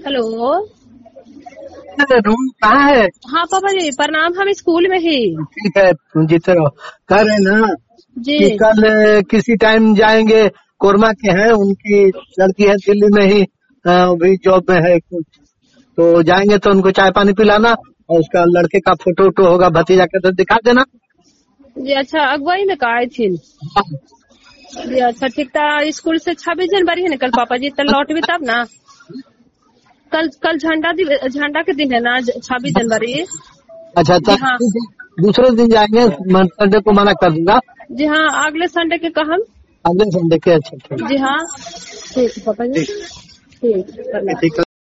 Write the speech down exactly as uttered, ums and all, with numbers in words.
Hello. Room कहाँ है? हाँ पापा जी प्रणाम, हम स्कूल में ही। ठीक है जीते रहो। कह रहे ना जी कि कल अ, किसी टाइम जाएंगे, कोरमा के हैं, उनकी लड़की है दिल्ली में ही, अ, अभी जॉब में है कुछ, तो जाएंगे तो उनको चाय पानी पिलाना और उसका लड़के का फोटो वोटो होगा, भतीजा के तो दिखा देना। जी अच्छा, अगुवाई में का आई थी जी। अच्छा ठीक था। स्कूल से छब्बीस जनवरी है ना कल पापा जी, तब लौट भी तब ना। कल कल झंडा दिव- झंडा के दिन है ना, छब्बीस जनवरी। अच्छा जी हाँ अच्छा, दूसरे दिन जाएंगे, संडे को मना कर दूंगा। जी हाँ, अगले संडे के कहम। अगले संडे के। अच्छा ठीक जी हाँ ठीक है पापा जी, ठीक ठीक है। ठीक।